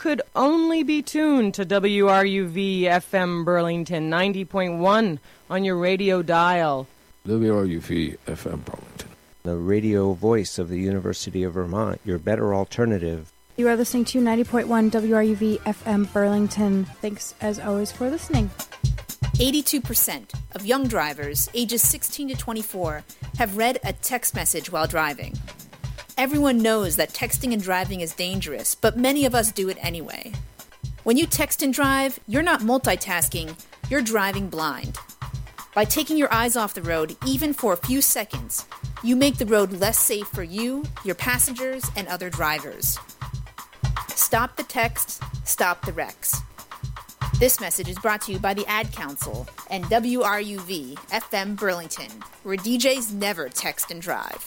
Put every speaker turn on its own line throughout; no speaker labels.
could only be tuned to WRUV FM Burlington 90.1 on your radio dial.
WRUV FM Burlington,
the radio voice of the University of Vermont, your better alternative.
You are listening to 90.1 WRUV FM Burlington. Thanks, as always, for listening.
82% of young drivers ages 16 to 24 have read a text message while driving. Everyone knows that texting and driving is dangerous, but many of us do it anyway. When you text and drive, you're not multitasking, you're driving blind. By taking your eyes off the road, even for a few seconds, you make the road less safe for you, your passengers, and other drivers. Stop the texts, stop the wrecks. This message is brought to you by the Ad Council and WRUV FM Burlington, where DJs never text and drive.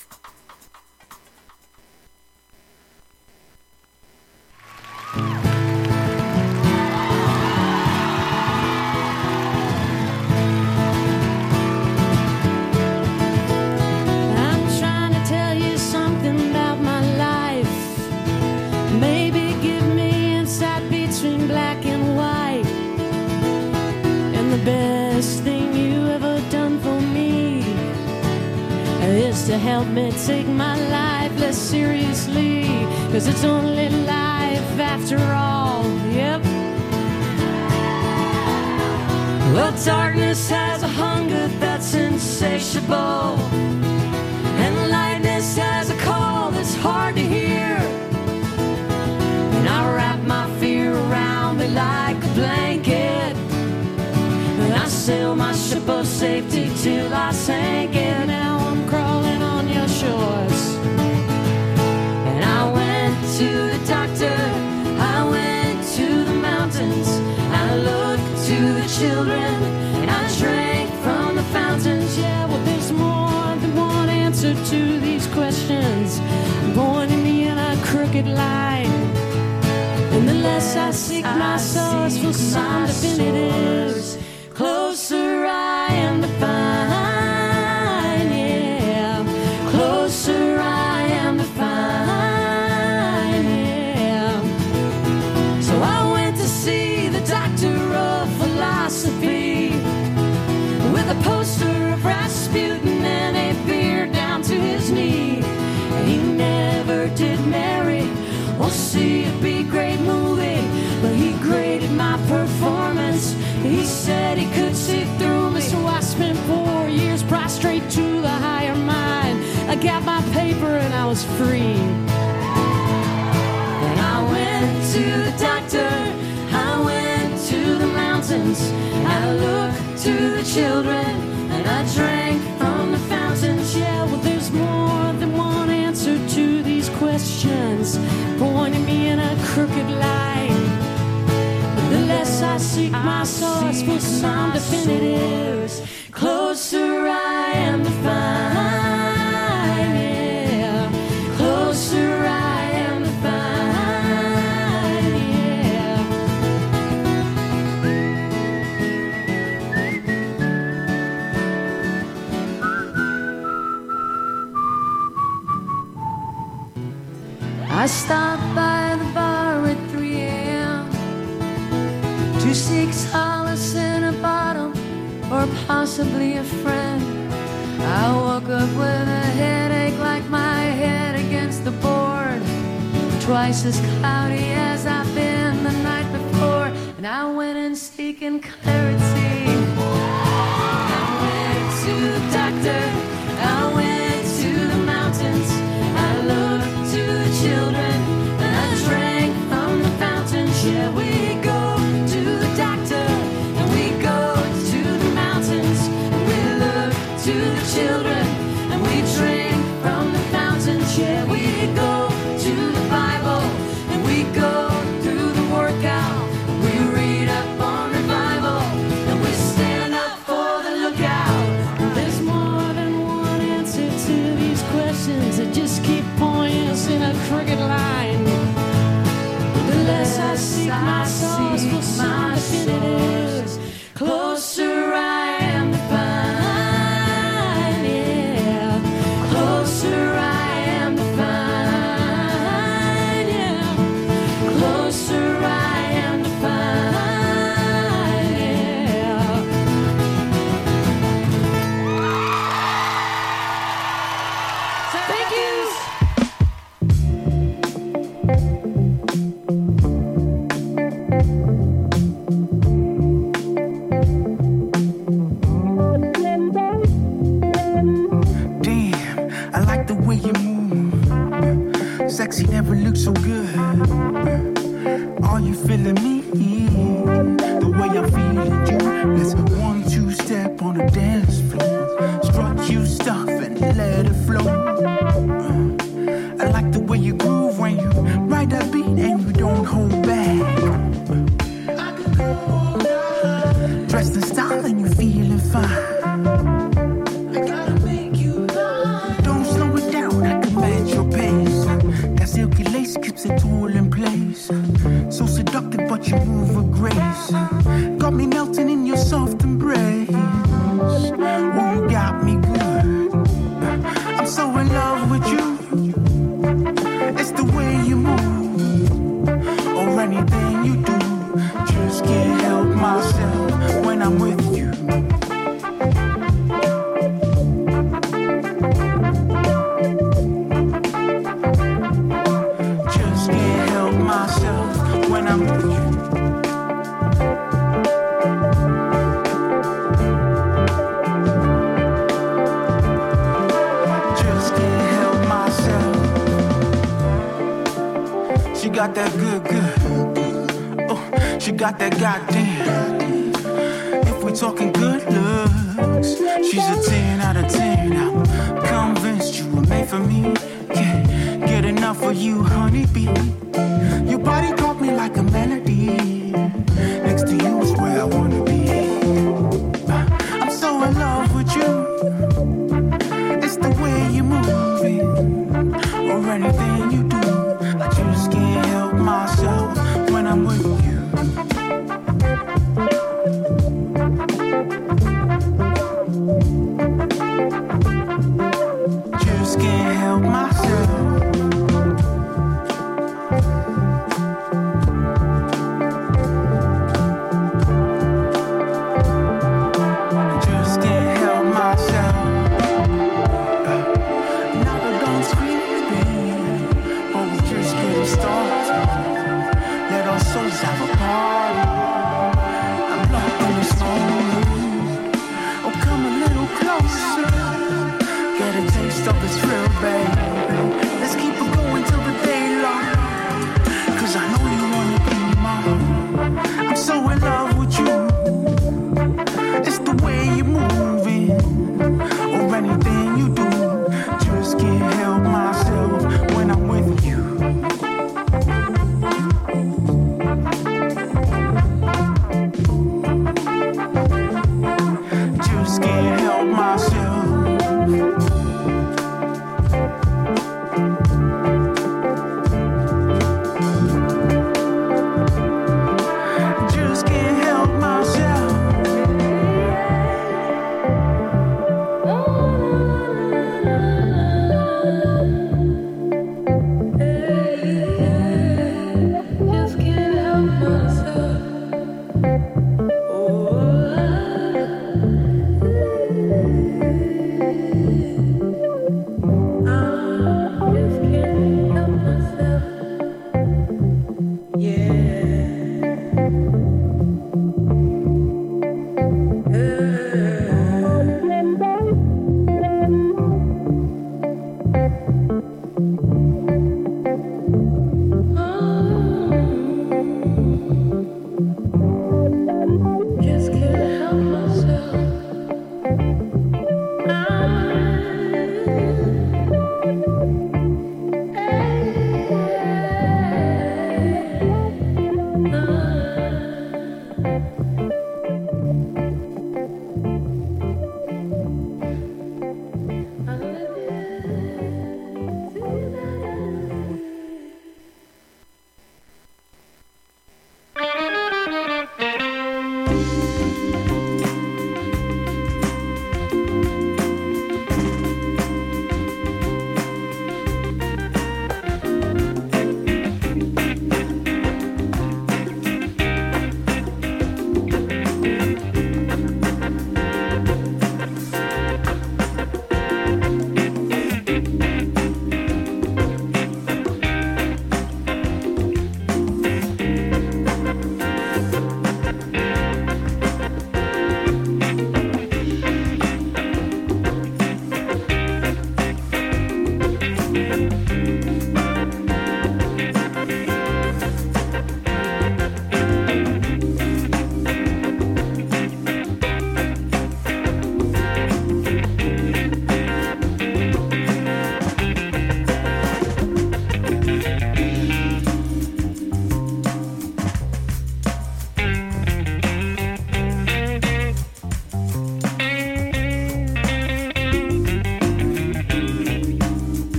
Best thing you ever done for me is to help me take my life less seriously, 'cause it's only life after all. Yep. Well, darkness has a hunger that's insatiable, and lightness has a call that's hard to hear, and I wrap my fear around me like a blanket, and I sail my ship of safety till I sank it. Now I'm crawling on your shores. And I went to the doctor, I went to the mountains, I looked to the children, and I drank from the fountains. Yeah, well, there's more than one answer to these questions, pointing me in a crooked line. And the less I seek my source for some definitives, closer I am to find, yeah. Closer I am to find, yeah. So I went to see the doctor of philosophy, with a poster of Rasputin and a beard down to his knee. And he never did marry or see a B-grade movie, but he graded my performance. He said he could see through me, so I spent 4 years prostrate to the higher mind. I got my paper and I was free. And I went to the doctor, I went to the mountains, I looked to the children, and I drank from the fountains. Yeah, well, there's more than one answer to these questions, pointing me in a crooked line. The less I seek my source for some definitives, closer I am to find, yeah. Closer I am to find, yeah. I stopped by the bar at 3 a.m. to seek solace in a bottle, or possibly a friend. I woke up with a headache like my head against the board, twice as cloudy as I've been the night before. And I went in seeking clarity. I went to the doctor, I went to the mountains, I looked to the children, and I drank from the fountains. Yeah, we go to the doctor, and we go to the mountains, and we look to the children, and we drink from the fountains. Yeah, we go to the Bible, and we go through the workout, we read up on revival, and we stand up for the lookout. There's more than one answer to these questions that just keep pointing us in a crooked line. The less I seek my source for some definitives, closer I am to find, yeah. Closer I am to find, yeah. Closer I
you feeling me? The way I'm feeling you. Let's 1-2 step on the dance floor. Strut you stuff and let it flow. I like the way you groove when you ride that beat and you don't hold back. Dressed in style and you feeling fine. I gotta make you mine. Don't slow it down, I can match your pace. That silky lace keeps it all in place. So seductive but you move with grace. Got me melting in your soft embrace. Oh, you got me good. I'm so in love with you. It's the way you move, or anything you do. Just can't help myself when I'm with you. Just can't help myself when I'm with you. She got that good. Oh, she got that goddamn. If we talking good looks, she's a 10 out of 10. I'm convinced you were made for me. Can't get enough of you, honeybee. Your body caught me like a melody. Next to you is where I wanna be. I'm so in love with you. It's the way you move it, or anything you do. I just can't help myself when I'm with you. Just can't help myself. Just can't help myself. Now I don't scream, but we just getting started. Let our souls have a party. I'm locked in this moment. Oh, come a little closer. Get a taste of this thrill, baby. Let's keep it going till the daylight. 'Cause I know you wanna be mine. I'm so in love with you. It's the way you move it, or anything you do. Just can't help myself when I'm with you.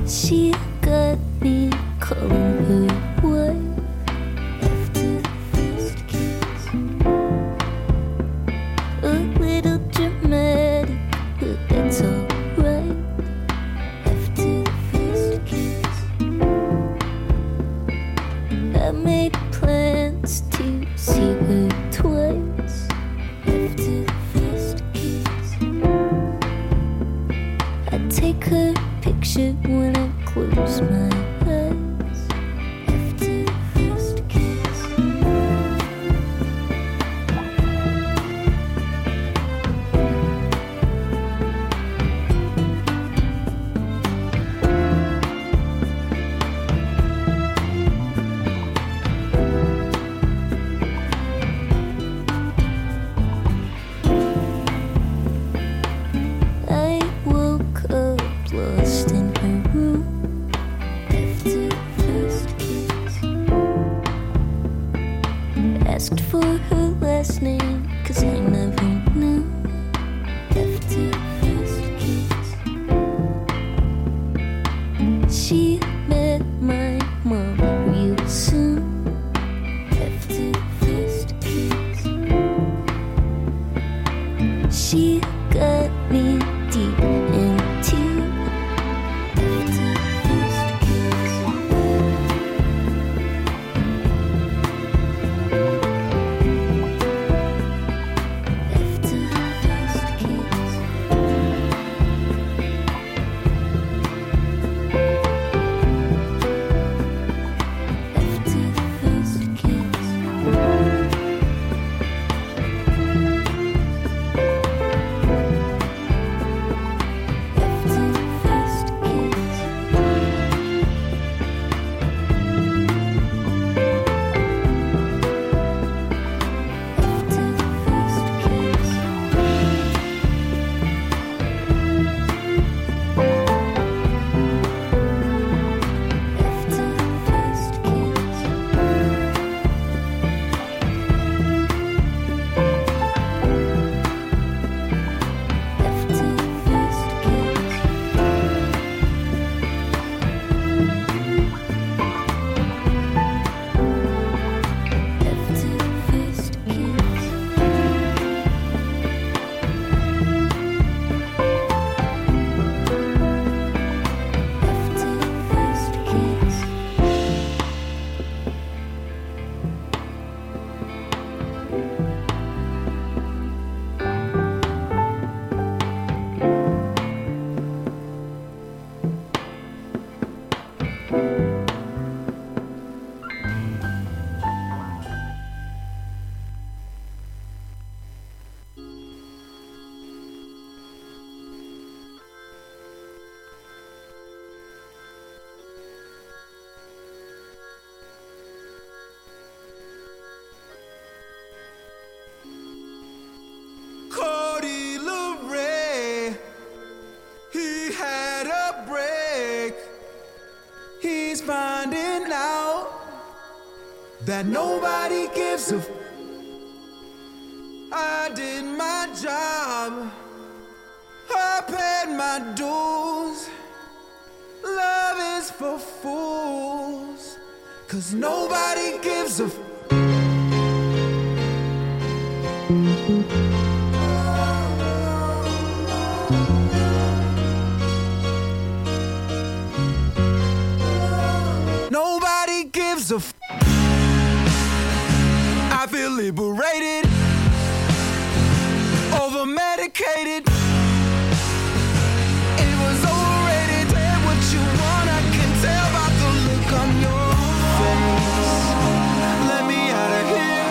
She got me calling her wife after the first kiss. A little dramatic, but that's alright. After the first kiss, I made plans to see her twice. After the first kiss, I take her picture when I close my eyes. After the first kiss, I woke up lost in her room. After the first kiss, asked for her last name, 'cause I never knew. After the first kiss, she met my mom real soon. After the first kiss, she got me deep into. After the first kiss, after the first kiss, after the first kiss. After the first kiss, after the first kiss, after the first kiss, after the first kiss. After the first kiss, after the first kiss,
Cody LeRae, he had a break. He's finding out that nobody gives a I did my job, I paid my dues. Love is for fools, 'cause nobody gives a Nobody gives a I feel liberated, over medicated. It was overrated. Tell what you want, I can tell by the look on your face. Let me out of here.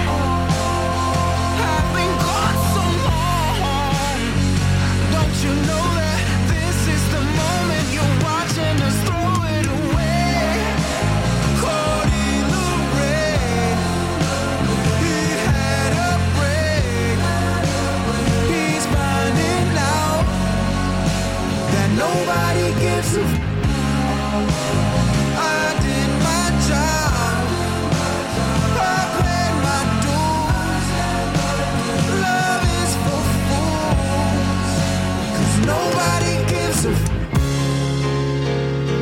I've been gone so long. Don't you know that this is the moment you're watching us throw it away? Cody LeRae, he had a break. He's finding out that nobody gives a I did my job, I paid my dues. Love is for fools, 'cause nobody gives a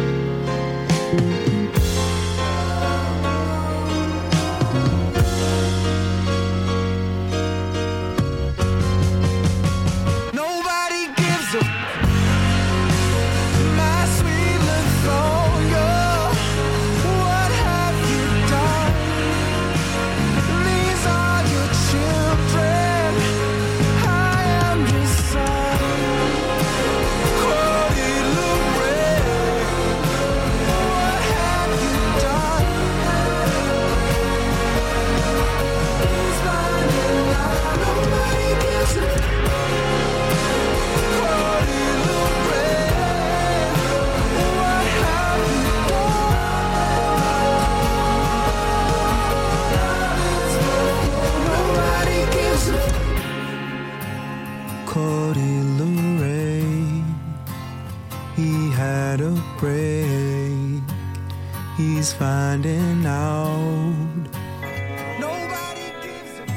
he had a break. He's finding out. Nobody gives a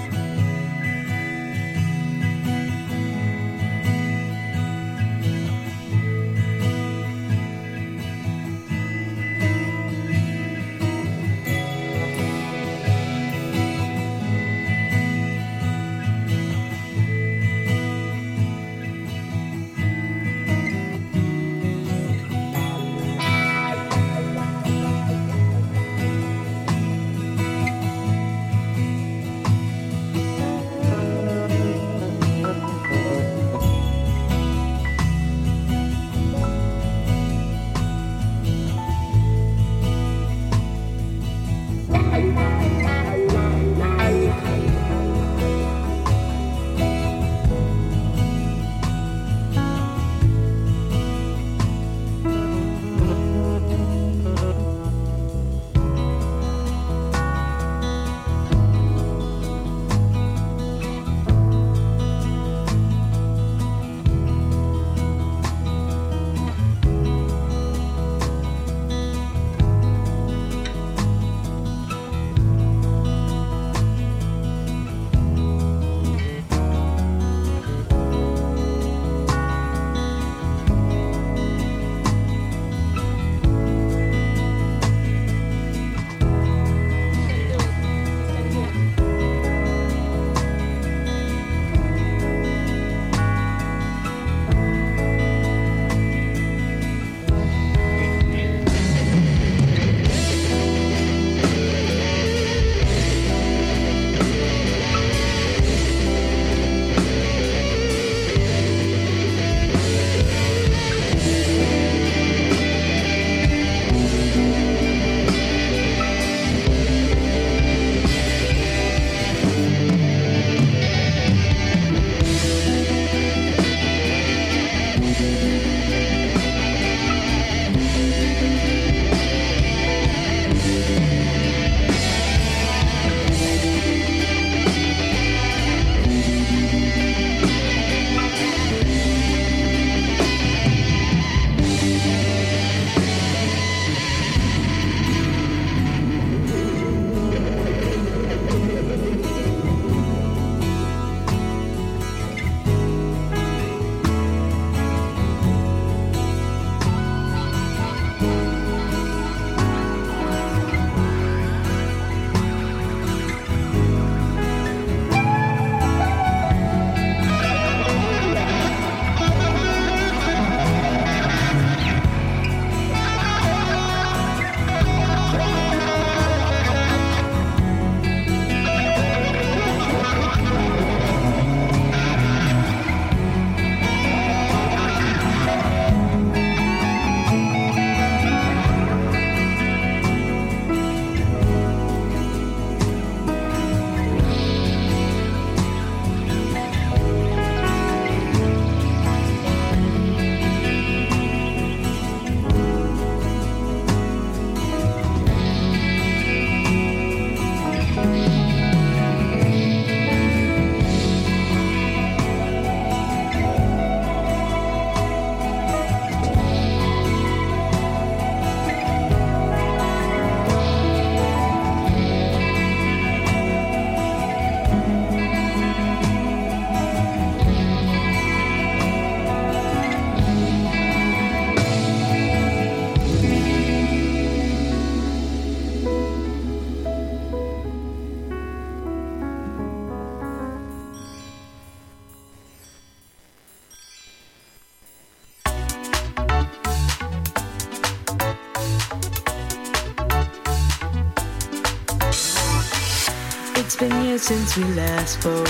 It's been years since we last spoke.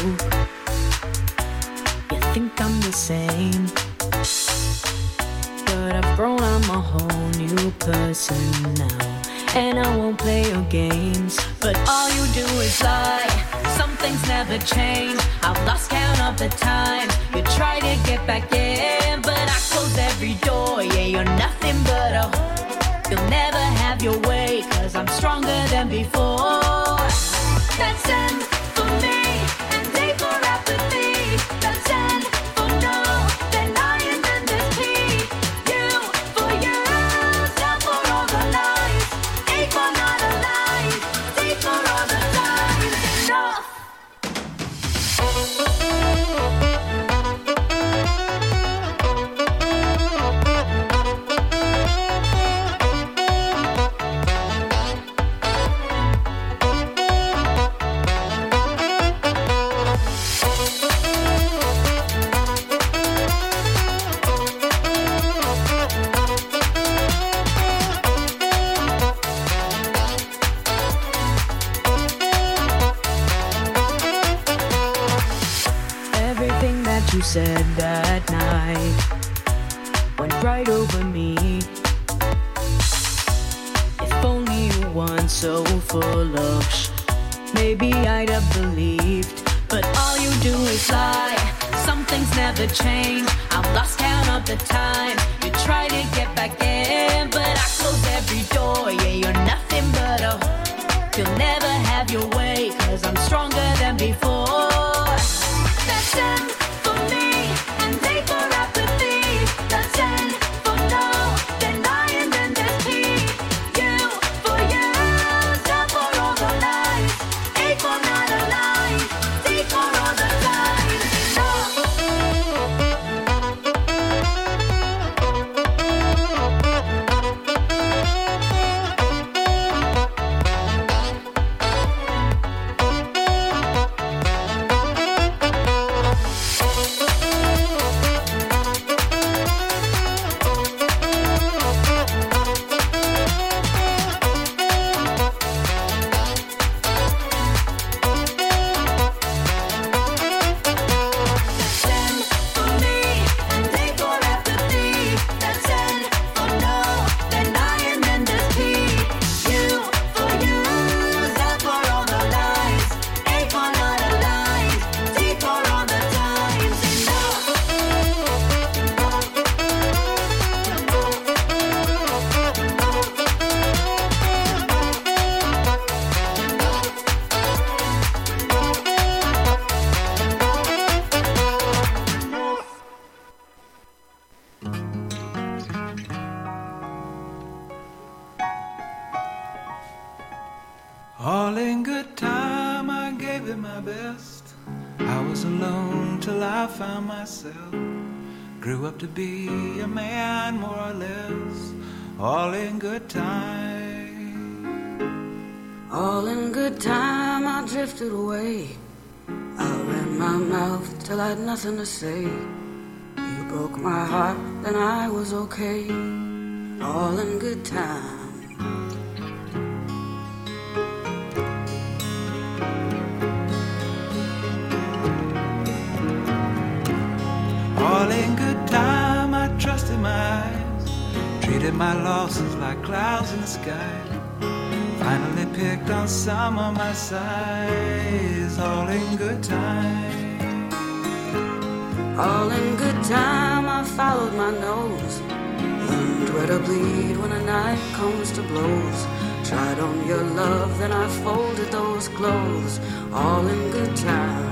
You think I'm the same, but I've grown, I'm a whole new person now. And I won't play your games, but all you do is lie. Some things never change. I've lost count of the time you try to get back in, but I close every door. Yeah, you're nothing but a whore. You'll never have your way, 'cause I'm stronger than before. That's end for me, and day for apathy. That's end for no, then I am in this plea. You said that night went right over me. If only you weren't so full of maybe I'd have believed. But all you do is lie. Some things never change. I've lost count of the time you try to get back in, but I close every door. Yeah, you're nothing but a you'll never have your way, 'cause I'm stronger than before. That's M for me, and A for apathy. That's N for no, then I, and then there's P. U for you, stop for all the lies. A for not alive, D for all the times. No.
All in good time, I gave it my best. I was alone till I found myself. Grew up to be a man, more or less. All in good time.
All in good time, I drifted away. I ran my mouth till I had nothing to say. You broke my heart, then I was okay. All in good time.
All in good time, I trusted my eyes. Treated my losses like clouds in the sky. Finally picked on some of my sighs. All in good time.
All in good time, I followed my nose. Learned where to bleed when a knife comes to blows. Tried on your love, then I folded those clothes. All in good time.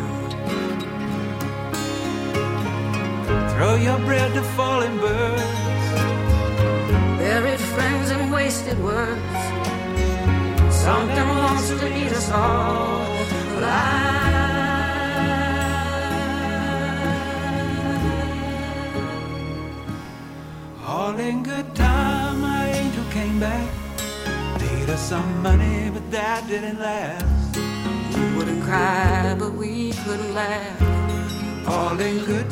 Throw your bread to falling birds.
Buried friends and wasted words. Something wants to eat us all alive.
All in good time, my angel came back. Paid us some money, but that didn't last.
We wouldn't cry, but we couldn't laugh.
All in good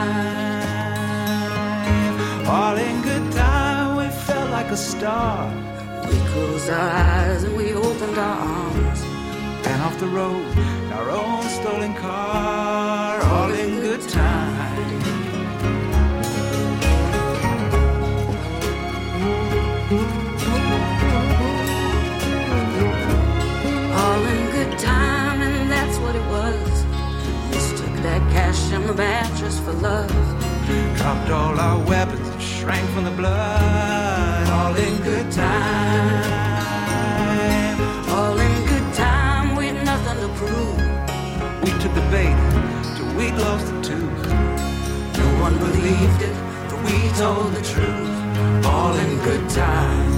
time. All in good time, we felt like a star.
We closed our eyes and we opened our arms.
And off the road, our own stolen car. All in good time.
All in good time, and that's what it was. Mistook that cash in the mattress for love.
Dropped all our weapons and shrank from the blood. All in good time.
All in good time, we'd nothing to prove.
We took the bait till we lost the tooth.
No one believed it, but we told the truth. All in good time.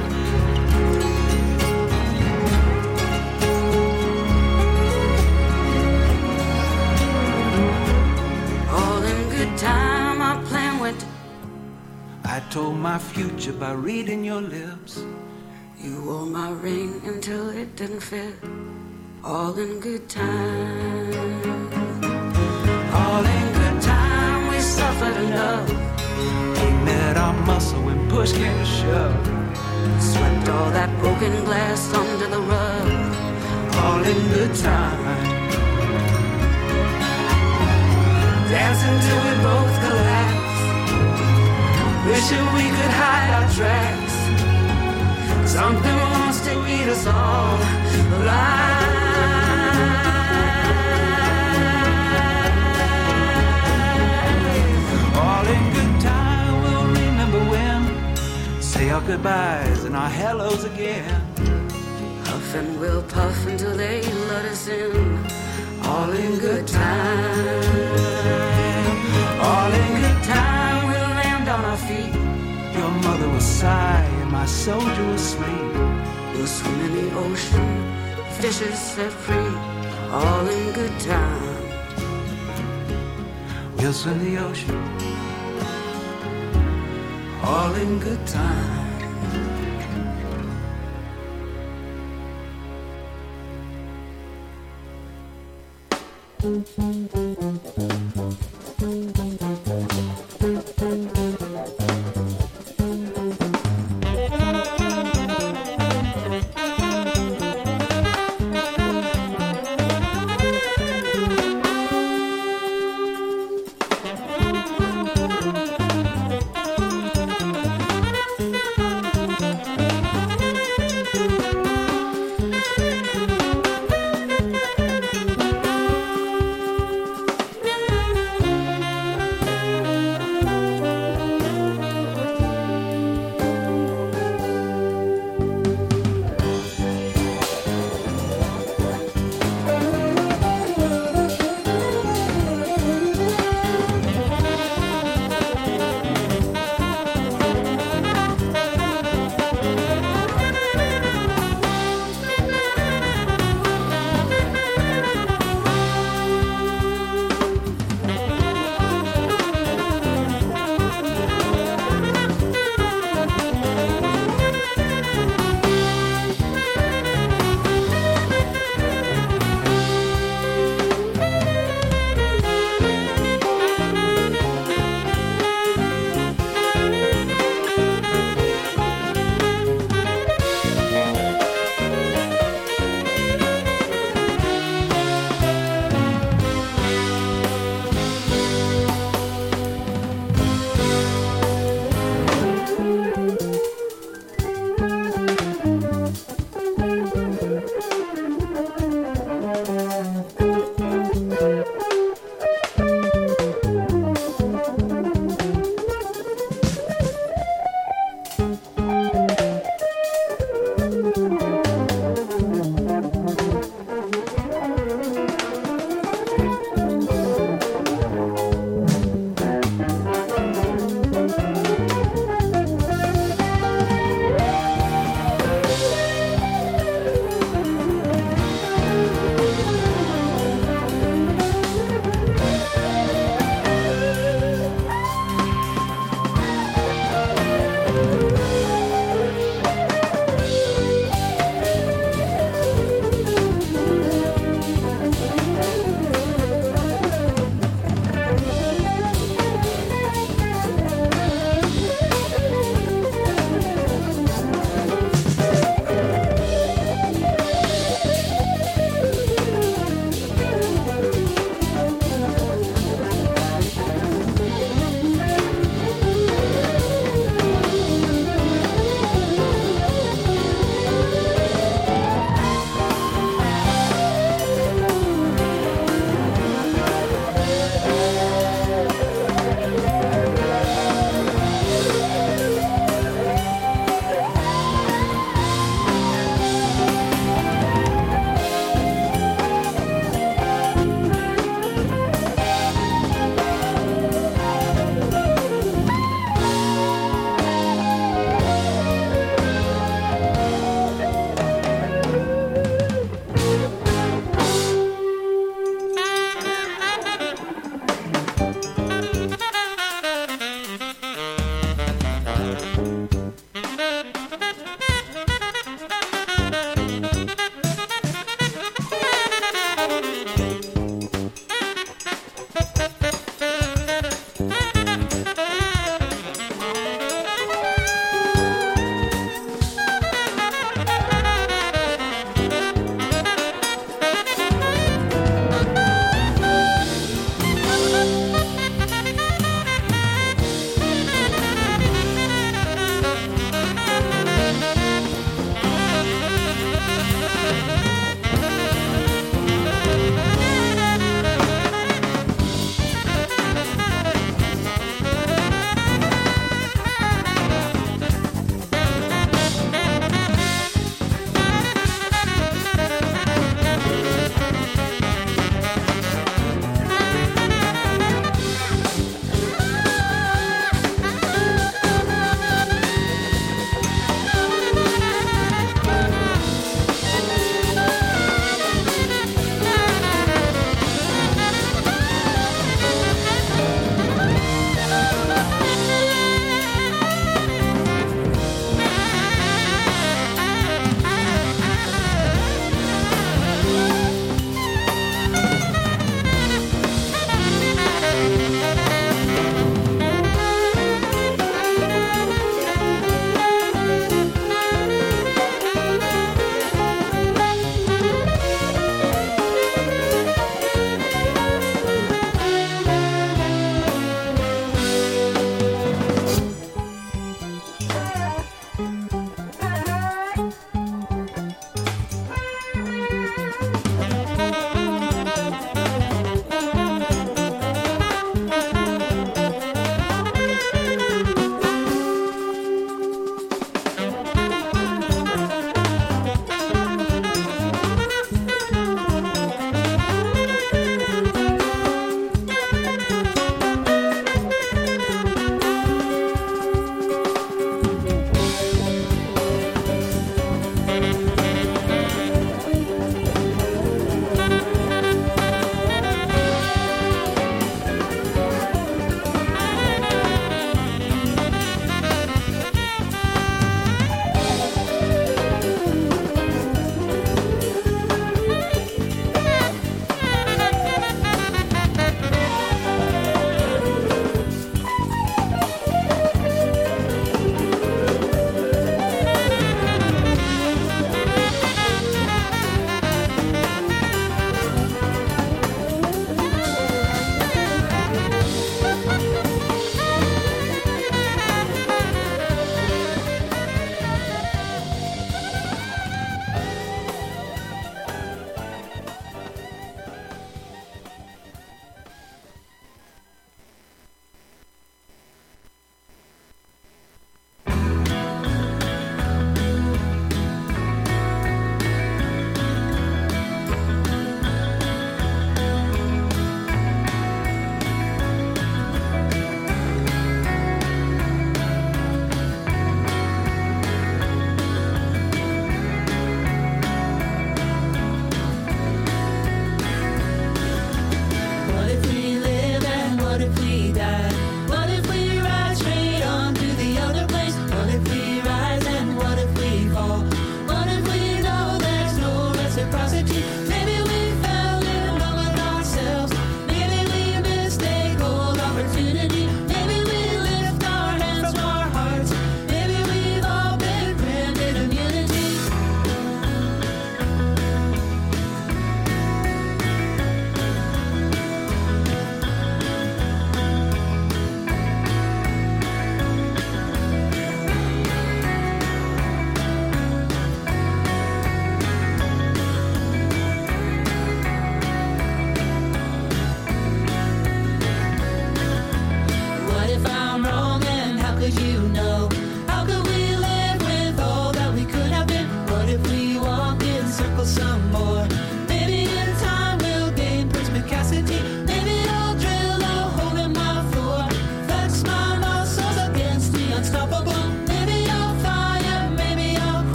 All in good time, our plan went.
I told my future by reading your lips.
You wore my ring until it didn't fit. All in good time. All in good time, we suffered enough.
We met our muscle when push came to shove.
Swept all that broken glass under the rug.
All in good time.
dancing till we both collapse. Wishing we could hide our tracks. Something wants to eat us all alive. All in good time, we'll remember when. Say our goodbyes and our hellos again. Huff and we'll puff until they let us in. All in good time. All in good time, we'll land on our feet. Your mother will sigh and my soldier will sleep. We'll swim in the ocean, fishes set free. All in good time. We'll swim the ocean. All in good time.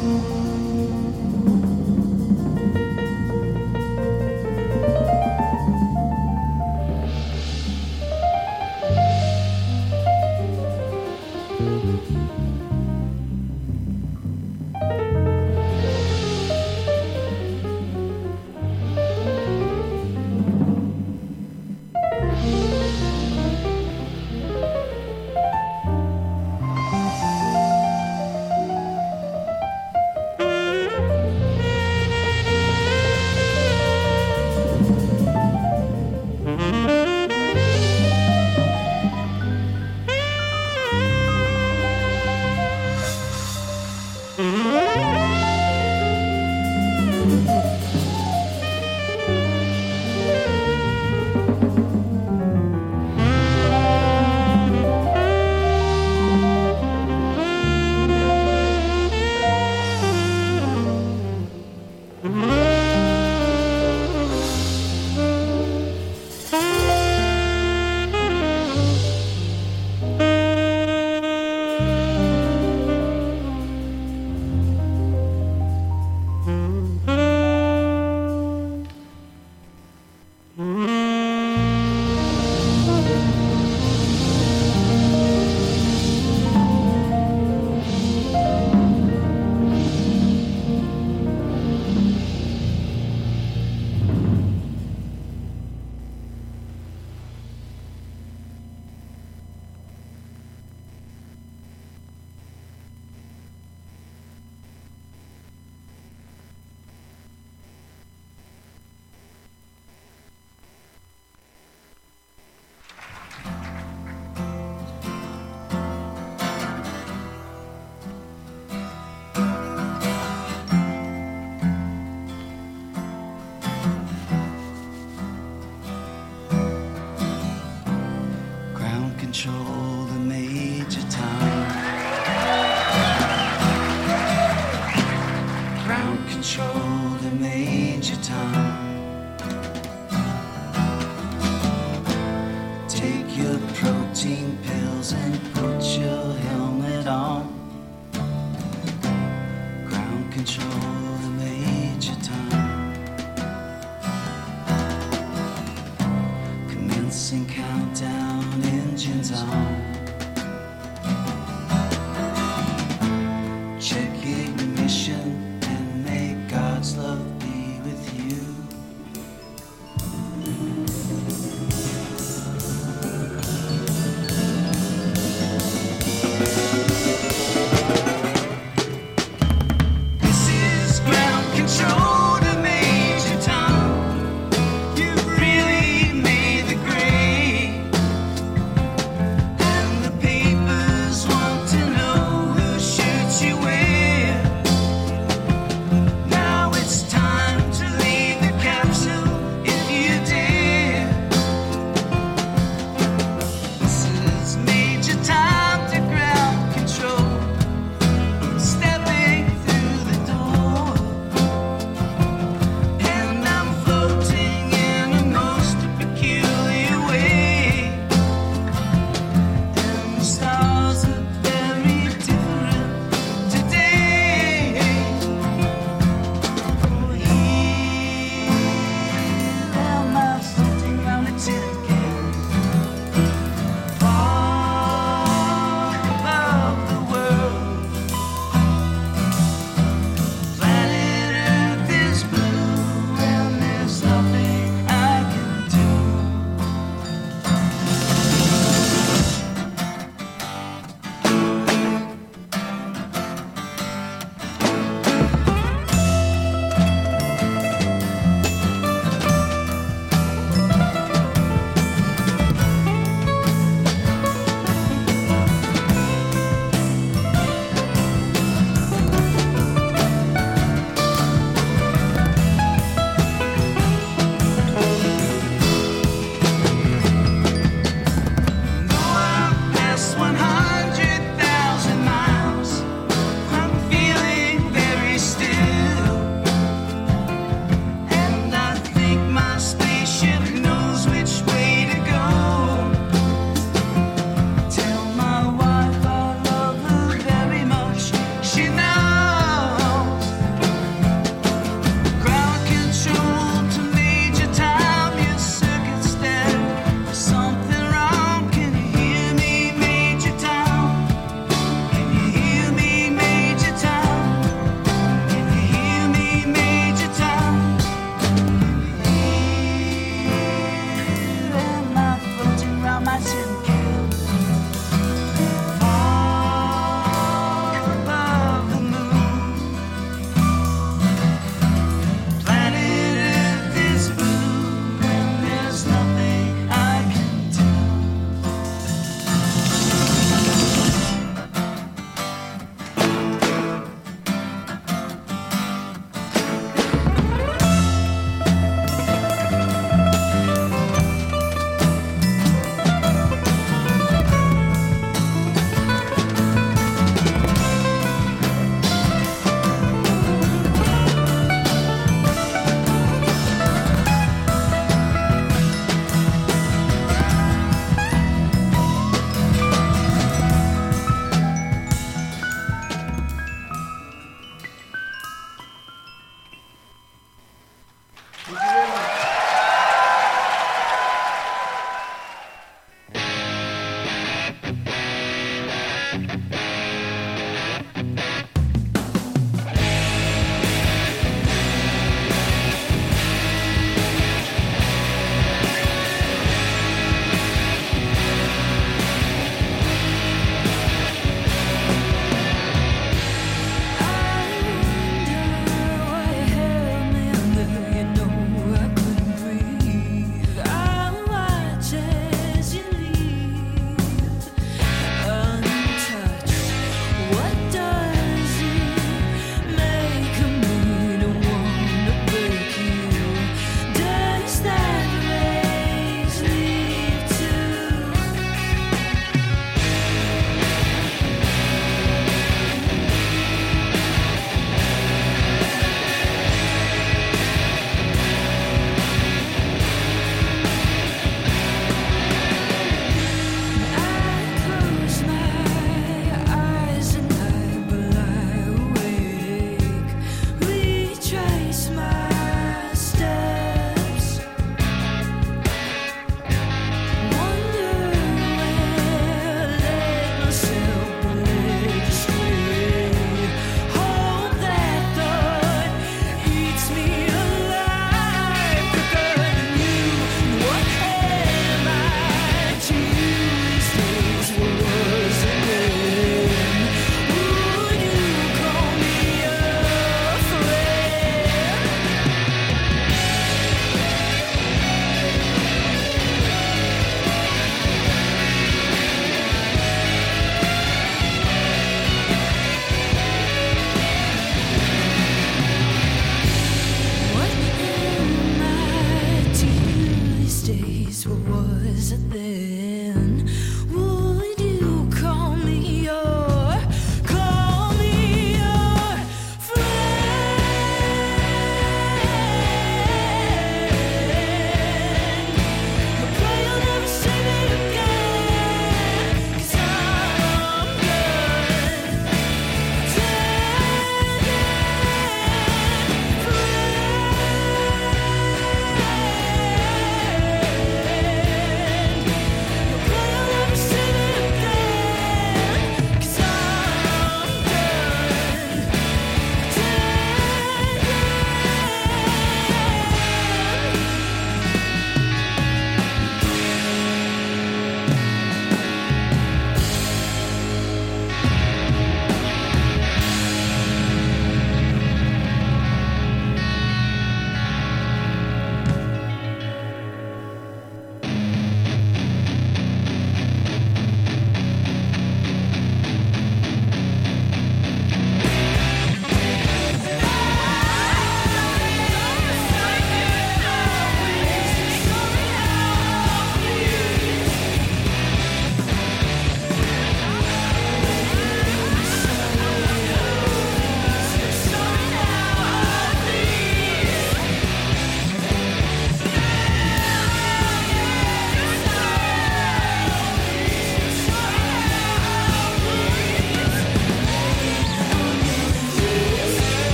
control the major town. Ground control the major town. Take your protein pills and put your helmet on. Ground control the major town. Commencing countdown, engines on. Check ignition and may God's love be with you. This is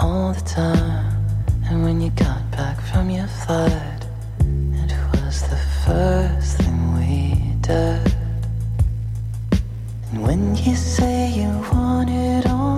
all the time. And when you got back from your flight, it was the first thing we did. And when you say you want it all